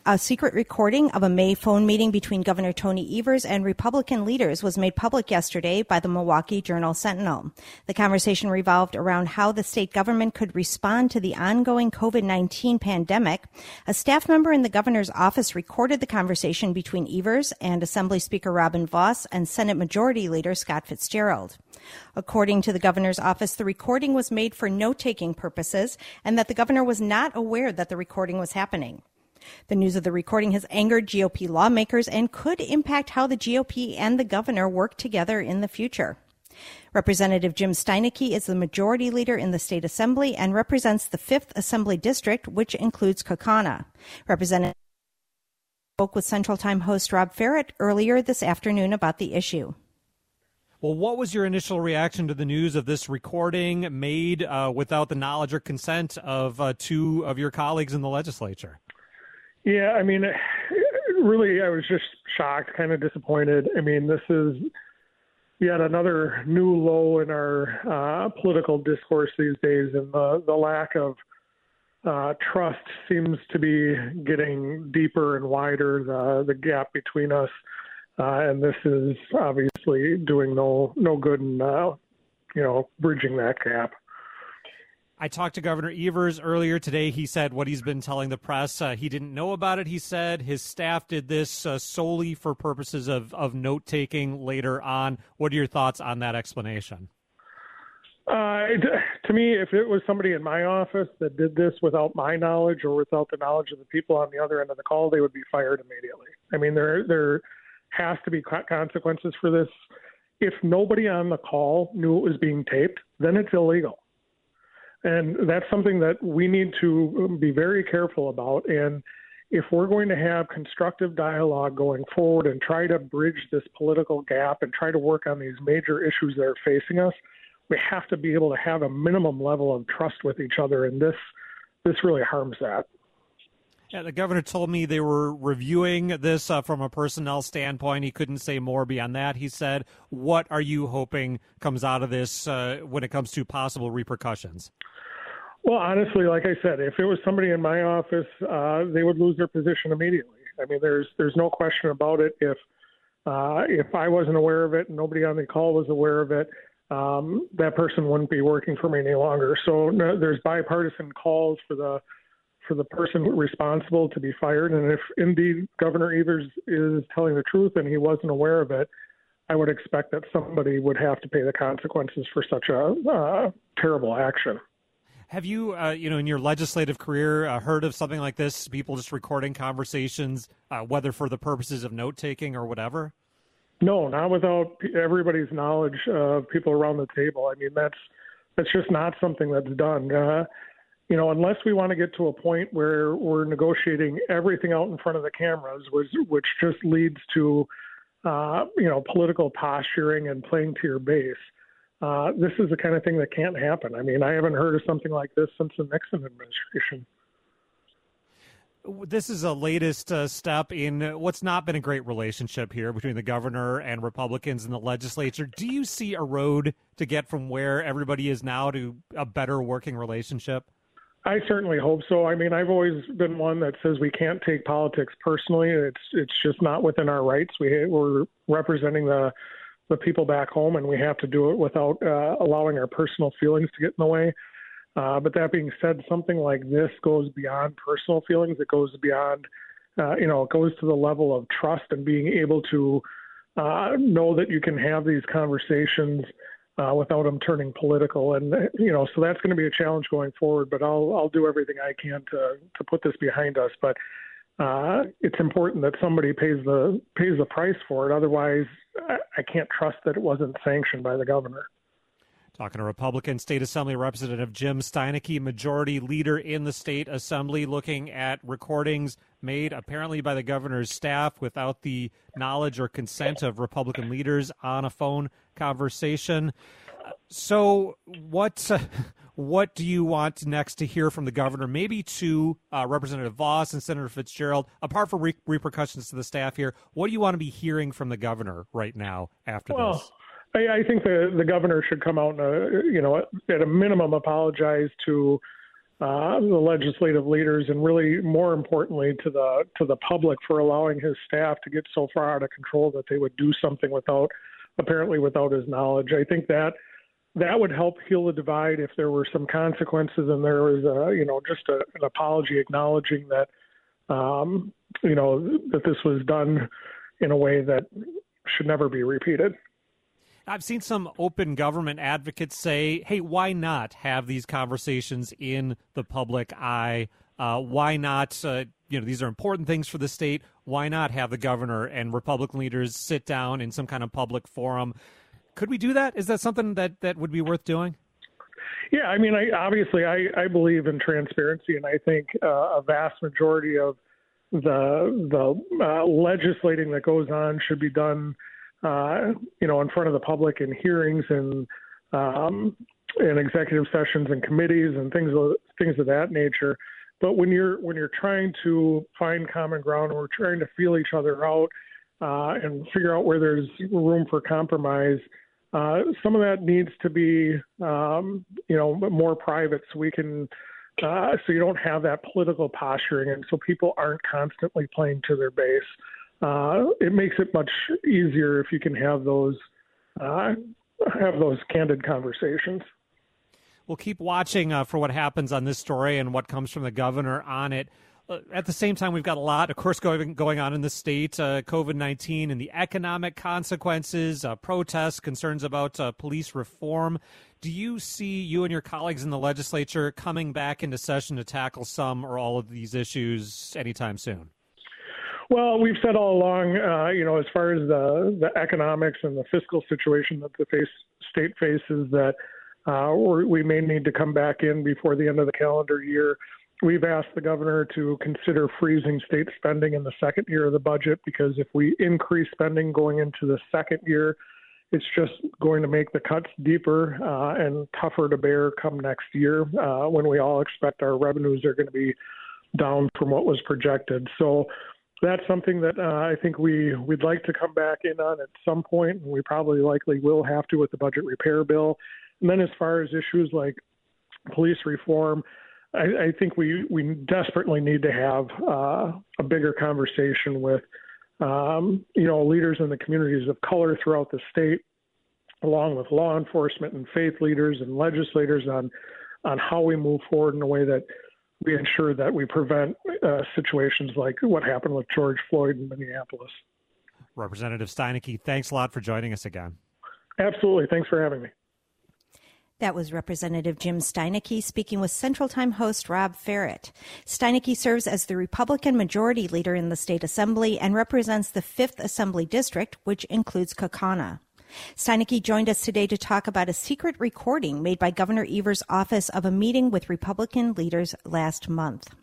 A secret recording of a May phone meeting between Governor Tony Evers and Republican leaders was made public yesterday by the Milwaukee Journal-Sentinel. The conversation revolved around how the state government could respond to the ongoing COVID-19 pandemic. A staff member in the governor's office recorded the conversation between Evers and Assembly Speaker Robin Vos and Senate Majority Leader Scott Fitzgerald. According to the governor's office, the recording was made for note-taking purposes and that the governor was not aware that the recording was happening. The news of the recording has angered GOP lawmakers and could impact how the GOP and the governor work together in the future. Representative Jim Steineke is the majority leader in the state assembly and represents the 5th Assembly District, which includes Kaukauna. Representative spoke with Central Time host Rob Ferret earlier this afternoon about the issue. Well, what was your initial reaction to the news of this recording made without the knowledge or consent of two of your colleagues in the legislature? Yeah, I mean, really, I was just shocked, kind of disappointed. I mean, this is yet another new low in our political discourse these days, and the lack of trust seems to be getting deeper and wider, the gap between us, and this is obviously doing no good in, bridging that gap. I talked to Governor Evers earlier today. He said what he's been telling the press. He didn't know about it, he said. His staff did this solely for purposes of note-taking later on. What are your thoughts on that explanation? To me, if it was somebody in my office that did this without my knowledge or without the knowledge of the people on the other end of the call, they would be fired immediately. I mean, there has to be consequences for this. If nobody on the call knew it was being taped, then it's illegal. And that's something that we need to be very careful about. And if we're going to have constructive dialogue going forward and try to bridge this political gap and try to work on these major issues that are facing us, we have to be able to have a minimum level of trust with each other. And this really harms that. Yeah, the governor told me they were reviewing this from a personnel standpoint. He couldn't say more beyond that. He said, what are you hoping comes out of this when it comes to possible repercussions? Well, honestly, like I said, if it was somebody in my office, they would lose their position immediately. I mean, there's no question about it. If I wasn't aware of it and nobody on the call was aware of it, that person wouldn't be working for me any longer. So there's bipartisan calls for the person responsible to be fired. And if indeed Governor Evers is telling the truth and he wasn't aware of it, I would expect that somebody would have to pay the consequences for such a terrible action. Have you, in your legislative career, heard of something like this, people just recording conversations, whether for the purposes of note-taking or whatever? No, not without everybody's knowledge of people around the table. I mean, that's just not something that's done. Unless we want to get to a point where we're negotiating everything out in front of the cameras, which just leads to, political posturing and playing to your base. This is the kind of thing that can't happen. I mean, I haven't heard of something like this since the Nixon administration. This is a latest step in what's not been a great relationship here between the governor and Republicans in the legislature. Do you see a road to get from where everybody is now to a better working relationship? I certainly hope so. I mean, I've always been one that says we can't take politics personally. It's just not within our rights. We're representing the people back home, and we have to do it without allowing our personal feelings to get in the way. But that being said, something like this goes beyond personal feelings. It goes beyond, it goes to the level of trust and being able to know that you can have these conversations without them turning political. And, so that's going to be a challenge going forward, but I'll do everything I can to put this behind us. But it's important that somebody pays the price for it. Otherwise, I can't trust that it wasn't sanctioned by the governor. Talking to Republican State Assembly Representative Jim Steineke, majority leader in the state assembly, looking at recordings made apparently by the governor's staff without the knowledge or consent of Republican leaders on a phone conversation. So what do you want next to hear from the governor? Maybe to Representative Vos and Senator Fitzgerald, apart from repercussions to the staff here, what do you want to be hearing from the governor right now after this? I think the governor should come out and, at a minimum, apologize to the legislative leaders, and really more importantly to the public for allowing his staff to get so far out of control that they would do something without his knowledge. I think that would help heal the divide if there were some consequences and there was just an apology acknowledging that that this was done in a way that should never be repeated. I've seen some open government advocates say, hey, why not have these conversations in the public eye? Why not, these are important things for the state. Why not have the governor and Republican leaders sit down in some kind of public forum? Could we do that? Is that something that would be worth doing? Yeah, I mean, I believe in transparency, and I think a vast majority of the legislating that goes on should be done in front of the public in hearings and in executive sessions and committees and things of that nature. But when you're trying to find common ground, we're trying to feel each other out and figure out where there's room for compromise. Some of that needs to be more private, so we can so you don't have that political posturing, and so people aren't constantly playing to their base. It makes it much easier if you can have those candid conversations. We'll keep watching for what happens on this story and what comes from the governor on it. At the same time, we've got a lot, of course, going on in the state, COVID-19 and the economic consequences, protests, concerns about police reform. Do you see you and your colleagues in the legislature coming back into session to tackle some or all of these issues anytime soon? Well, we've said all along, as far as the economics and the fiscal situation that the state faces, that we may need to come back in before the end of the calendar year. We've asked the governor to consider freezing state spending in the second year of the budget, because if we increase spending going into the second year, it's just going to make the cuts deeper and tougher to bear come next year when we all expect our revenues are going to be down from what was projected. So that's something that I think we'd like to come back in on at some point, and we probably likely will have to with the budget repair bill. And then as far as issues like police reform, I think we desperately need to have a bigger conversation with leaders in the communities of color throughout the state, along with law enforcement and faith leaders and legislators on how we move forward in a way that we ensure that we prevent situations like what happened with George Floyd in Minneapolis. Representative Steineke, thanks a lot for joining us again. Absolutely. Thanks for having me. That was Representative Jim Steineke speaking with Central Time host Rob Ferret. Steineke serves as the Republican Majority Leader in the State Assembly and represents the 5th Assembly District, which includes Kaukauna. Steineke joined us today to talk about a secret recording made by Governor Evers' office of a meeting with Republican leaders last month.